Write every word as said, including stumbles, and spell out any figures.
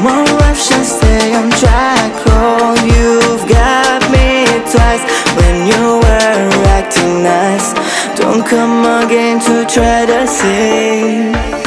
on, rush and stay on track. Oh, you've got me twice when you were acting nice. Don't come again to try to say